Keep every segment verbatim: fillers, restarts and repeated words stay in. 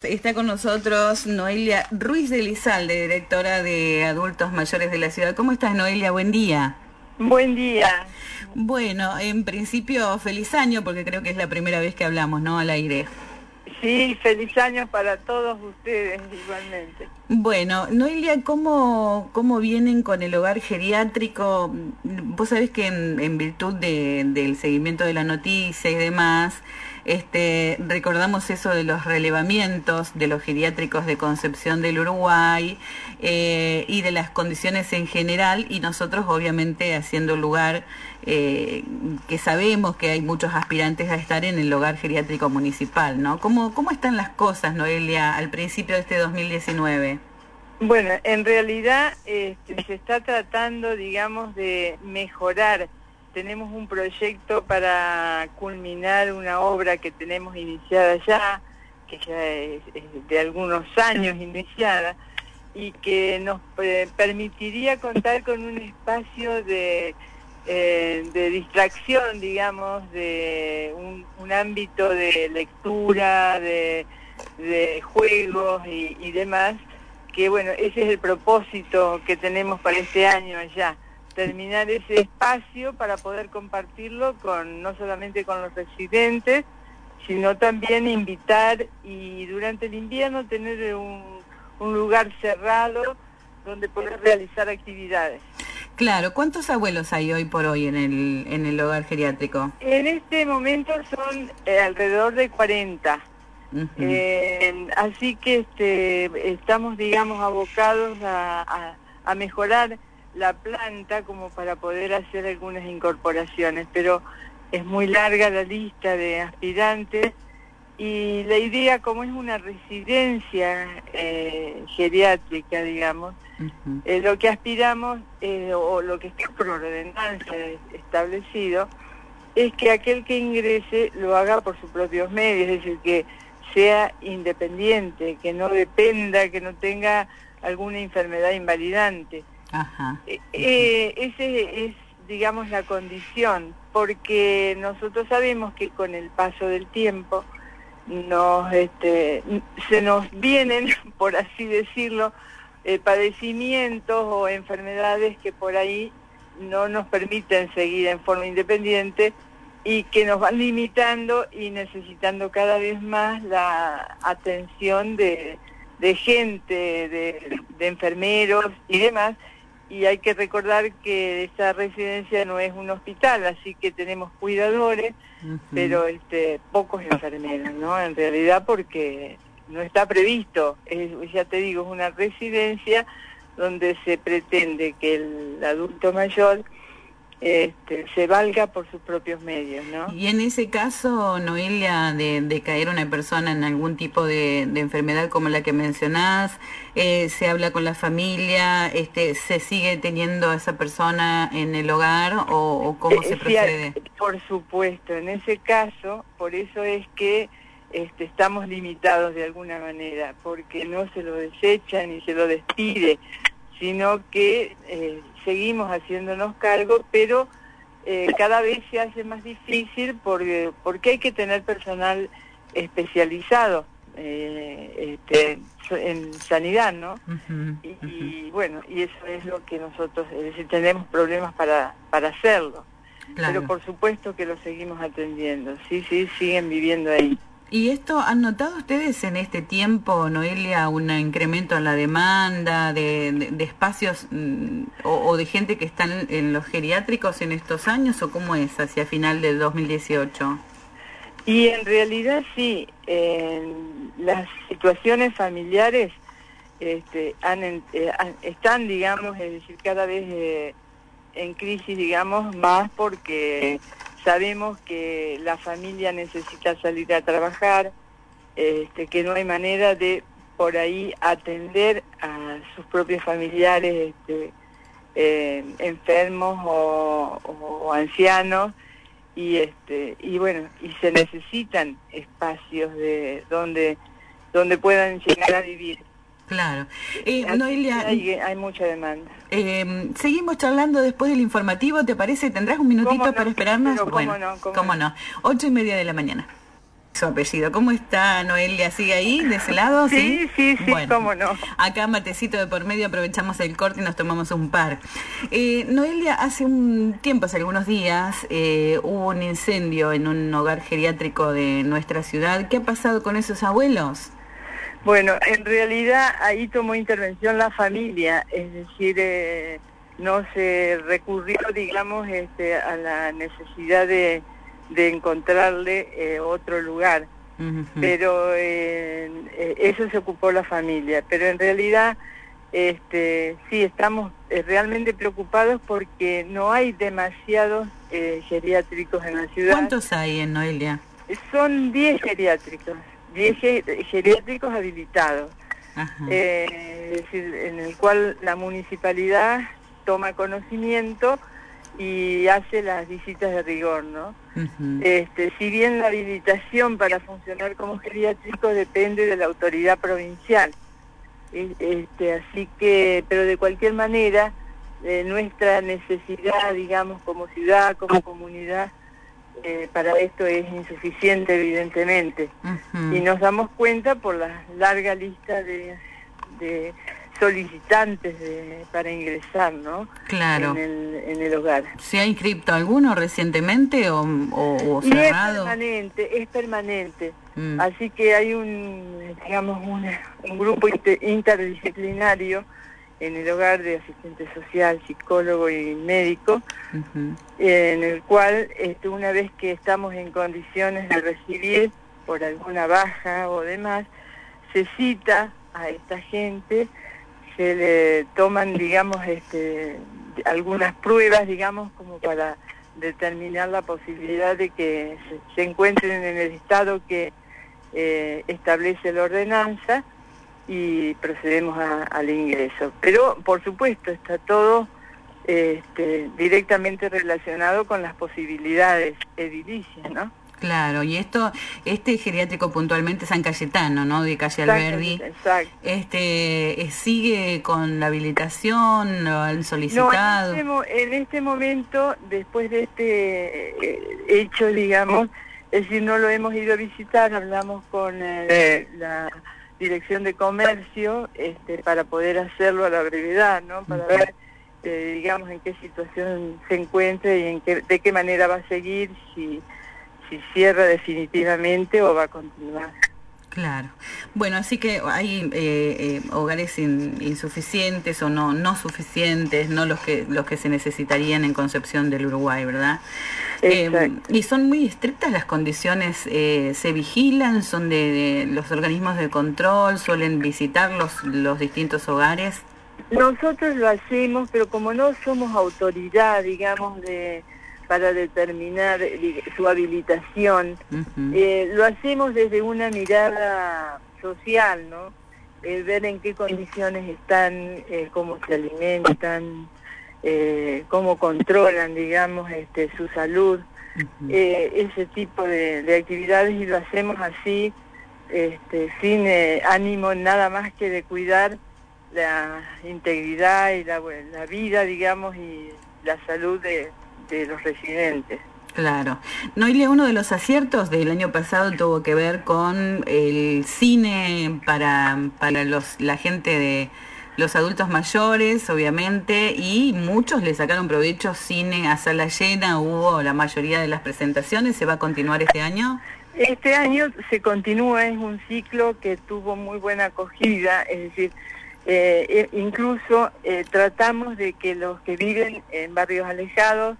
Está con nosotros Noelia Ruiz de Elizalde, directora de Adultos Mayores de la Ciudad. ¿Cómo estás, Noelia? Buen día. Buen día. Bueno, en principio, feliz año, porque creo que es la primera vez que hablamos, ¿no?, al aire. Sí, feliz año para todos ustedes igualmente. Bueno, Noelia, ¿cómo, cómo vienen con el hogar geriátrico? Vos sabés que en, en virtud de, del seguimiento de la noticia y demás, este, recordamos eso de los relevamientos de los geriátricos de Concepción del Uruguay eh, y de las condiciones en general, y nosotros obviamente haciendo lugar eh, que sabemos que hay muchos aspirantes a estar en el hogar geriátrico municipal, ¿no? ¿Cómo, cómo están las cosas, Noelia, al principio de este dos mil diecinueve? Bueno, en realidad este, se está tratando, digamos, de mejorar. Tenemos un proyecto para culminar una obra que tenemos iniciada ya, que ya es, es de algunos años iniciada, y que nos eh, permitiría contar con un espacio de, eh, de distracción, digamos, de un, un ámbito de lectura, de, de juegos y, y demás, que bueno, ese es el propósito que tenemos para este año allá, terminar ese espacio para poder compartirlo con no solamente con los residentes, sino también invitar y durante el invierno tener un, un lugar cerrado donde poder realizar actividades. Claro, ¿cuántos abuelos hay hoy por hoy en el, en el hogar geriátrico? En este momento son eh, alrededor de cuarenta. Uh-huh. eh, así que este, estamos, digamos, abocados a, a, a mejorar la planta como para poder hacer algunas incorporaciones, pero es muy larga la lista de aspirantes y la idea, como es una residencia eh, geriátrica, digamos, uh-huh. eh, lo que aspiramos, eh, o lo que está por ordenanza establecido, es que aquel que ingrese lo haga por sus propios medios, es decir, que sea independiente, que no dependa, que no tenga alguna enfermedad invalidante. Ajá. Eh, eh, ese es, digamos, la condición, porque nosotros sabemos que con el paso del tiempo nos, este, se nos vienen, por así decirlo, eh, padecimientos o enfermedades que por ahí no nos permiten seguir en forma independiente y que nos van limitando y necesitando cada vez más la atención de, de gente, de, de enfermeros y demás. Y hay que recordar que esta residencia no es un hospital, así que tenemos cuidadores, uh-huh. pero este, pocos enfermeros, ¿no? En realidad porque no está previsto, es, ya te digo, es una residencia donde se pretende que el adulto mayor Este, se valga por sus propios medios, ¿no? Y en ese caso, Noelia, de, de caer una persona en algún tipo de, de enfermedad como la que mencionás, eh, se habla con la familia, este, ¿se sigue teniendo a esa persona en el hogar o, o cómo eh, se procede? Sí, por supuesto, en ese caso, por eso es que este, estamos limitados de alguna manera, porque no se lo desecha ni se lo despide, sino que eh, seguimos haciéndonos cargo, pero eh, cada vez se hace más difícil porque, porque hay que tener personal especializado eh, este, en sanidad, ¿no? Uh-huh, y, uh-huh. y bueno, y eso es lo que nosotros, es decir, tenemos problemas para, para hacerlo. Claro. Pero por supuesto que lo seguimos atendiendo, sí, sí, siguen viviendo ahí. ¿Y esto han notado ustedes en este tiempo, Noelia, un incremento en la demanda de, de, de espacios mmm, o, o de gente que están en los geriátricos en estos años, o cómo es hacia final del dos mil dieciocho? Y en realidad sí, eh, las situaciones familiares este, han, eh, están, digamos, es decir, cada vez eh, en crisis, digamos, más porque sabemos que la familia necesita salir a trabajar, este, que no hay manera de por ahí atender a sus propios familiares este, eh, enfermos o, o ancianos, y este y bueno, y se necesitan espacios de donde donde puedan llegar a vivir. Claro. Eh, Noelia, hay, hay mucha demanda. Eh, seguimos charlando después del informativo, ¿te parece? ¿Tendrás un minutito no? para esperarnos? Pero bueno, cómo no, cómo, cómo no. Ocho y media de la mañana. su apellido. ¿Cómo está, Noelia? ¿Sigue ahí, de ese lado? Sí, sí, sí, bueno, cómo no. Acá matecito de por medio, aprovechamos el corte y nos tomamos un par. Eh, Noelia, hace un tiempo, hace algunos días, eh, hubo un incendio en un hogar geriátrico de nuestra ciudad. ¿Qué ha pasado con esos abuelos? Bueno, en realidad ahí tomó intervención la familia, es decir, eh, no se recurrió, digamos, este, a la necesidad de, de encontrarle eh, otro lugar, uh-huh. pero eh, eh, eso se ocupó la familia, pero en realidad este, sí estamos eh, realmente preocupados porque no hay demasiados eh, geriátricos en la ciudad. ¿Cuántos hay en Noelia? Son diez geriátricos. diez geriátricos habilitados, eh, es decir, en el cual la municipalidad toma conocimiento y hace las visitas de rigor, ¿no? Uh-huh. Este, si bien la habilitación para funcionar como geriátrico depende de la autoridad provincial, este, así que, pero de cualquier manera, eh, nuestra necesidad, digamos, como ciudad, como comunidad, Eh, para esto es insuficiente, evidentemente, uh-huh. y nos damos cuenta por la larga lista de, de solicitantes de, para ingresar, ¿no? Claro. En el, en el hogar. ¿Se ha inscrito alguno recientemente o, o, o cerrado? Y es permanente, es permanente. Mm. Así que hay un, digamos, un, un grupo inter, interdisciplinario en el hogar de asistente social, psicólogo y médico, uh-huh. eh, en el cual este, una vez que estamos en condiciones de recibir por alguna baja o demás, se cita a esta gente, se le toman, digamos, este, algunas pruebas, digamos, como para determinar la posibilidad de que se, se encuentren en el estado que eh, establece la ordenanza, y procedemos a, al ingreso. Pero, por supuesto, está todo este, directamente relacionado con las posibilidades edilicias, ¿no? Claro, y esto, este geriátrico puntualmente San Cayetano, ¿no? De calle Alberdi. Exacto. Este, ¿sigue con la habilitación? ¿Lo han solicitado? No, en este, en este momento, después de este eh, hecho, digamos, es decir, no lo hemos ido a visitar, hablamos con eh, la Dirección de Comercio este, para poder hacerlo a la brevedad, ¿no? Para ver, eh, digamos, en qué situación se encuentra y en qué, de qué manera va a seguir, si, si cierra definitivamente o va a continuar. Claro. Bueno, así que hay eh, eh, hogares in, insuficientes o no no suficientes, no los que los que se necesitarían en Concepción del Uruguay, ¿verdad? Eh, y son muy estrictas las condiciones, eh, se vigilan, son de, de los organismos de control, suelen visitar los, los distintos hogares. Nosotros lo hacemos, pero como no somos autoridad, digamos, de para determinar su habilitación, uh-huh. eh, lo hacemos desde una mirada social, ¿no? Eh, ver en qué condiciones están, eh, cómo se alimentan, eh, cómo controlan, digamos, este, su salud, uh-huh. eh, ese tipo de, de actividades, y lo hacemos así, este, sin eh, ánimo nada más que de cuidar la integridad y la, la vida, digamos, y la salud de, de los residentes. Claro. Noelia, uno de los aciertos del año pasado tuvo que ver con el cine para, para los, la gente de los adultos mayores, obviamente, y muchos le sacaron provecho, cine a sala llena, hubo la mayoría de las presentaciones. ¿Se va a continuar este año? Este año se continúa, es un ciclo que tuvo muy buena acogida, es decir, eh, incluso eh, tratamos de que los que viven en barrios alejados,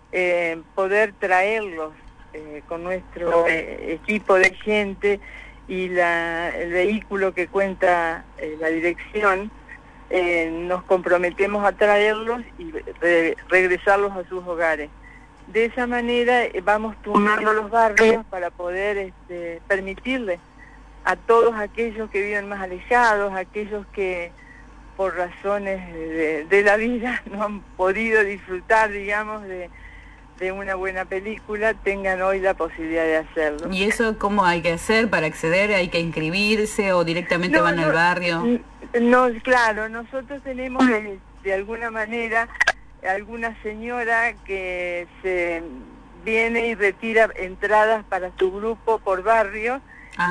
eh, poder traerlos eh, con nuestro eh, equipo de gente y la, el vehículo que cuenta eh, la dirección, eh, nos comprometemos a traerlos y re, regresarlos a sus hogares. De esa manera eh, vamos turnando los barrios para poder este, permitirles a todos aquellos que viven más alejados, aquellos que por razones de, de la vida no han podido disfrutar, digamos, de, de una buena película, tengan hoy la posibilidad de hacerlo. ¿Y eso cómo hay que hacer para acceder? ¿Hay que inscribirse o directamente no, van no, al barrio? No, claro, nosotros tenemos de, de alguna manera alguna señora que se viene y retira entradas para su grupo por barrio.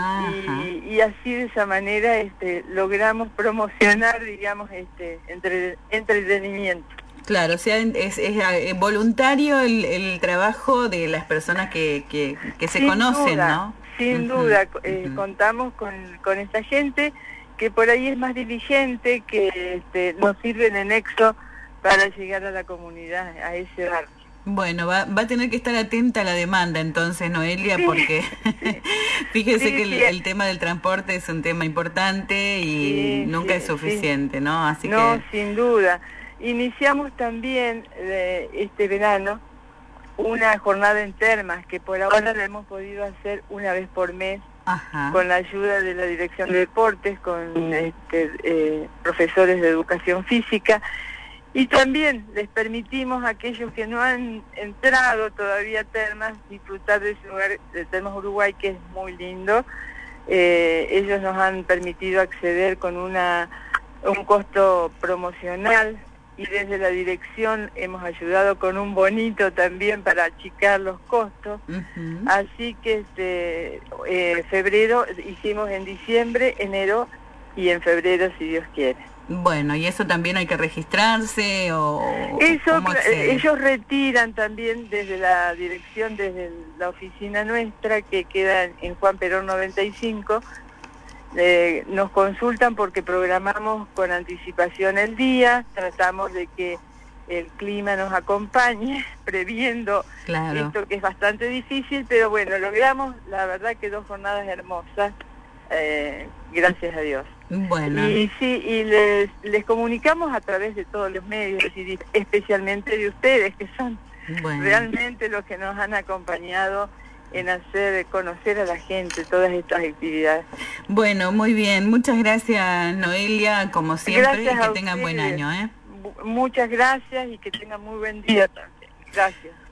Y, y así de esa manera este, logramos promocionar, digamos, este entre, entretenimiento. Claro, o sea, es, es voluntario el, el trabajo de las personas que, que, que se sin conocen, duda, ¿no? Sin uh-huh, duda, eh, uh-huh. contamos con, con esta gente que por ahí es más diligente, que este, nos sirve de nexo para llegar a la comunidad, a ese barrio. Bueno, va, va a tener que estar atenta a la demanda entonces, Noelia, sí, porque sí. fíjese sí, que el, sí. el tema del transporte es un tema importante y sí, nunca sí, es suficiente, sí. ¿no? Así no, que... sin duda. Iniciamos también eh, este verano una jornada en termas que por ahora la hemos podido hacer una vez por mes. Ajá. Con la ayuda de la Dirección de Deportes, con este, eh, profesores de educación física. Y también les permitimos a aquellos que no han entrado todavía a Termas disfrutar de ese lugar de Termas Uruguay, que es muy lindo. Eh, ellos nos han permitido acceder con una un costo promocional y desde la dirección hemos ayudado con un bonito también para achicar los costos. Uh-huh. Así que este eh, febrero hicimos en diciembre, enero y en febrero si Dios quiere. Bueno, ¿y eso también hay que registrarse o eso cómo accede? Ellos retiran también desde la dirección, desde la oficina nuestra que queda en Juan Perón noventa y cinco, eh, nos consultan porque programamos con anticipación el día, tratamos de que el clima nos acompañe, previendo claro. esto que es bastante difícil, pero bueno, logramos la verdad que dos jornadas hermosas, eh, gracias a Dios. Bueno. Y sí, y les, les comunicamos a través de todos los medios, y especialmente de ustedes, que son bueno. realmente los que nos han acompañado en hacer conocer a la gente todas estas actividades. Bueno, muy bien. Muchas gracias, Noelia, como siempre, gracias y que tengan buen año, ¿eh? Muchas gracias y que tengan muy buen día también. Gracias.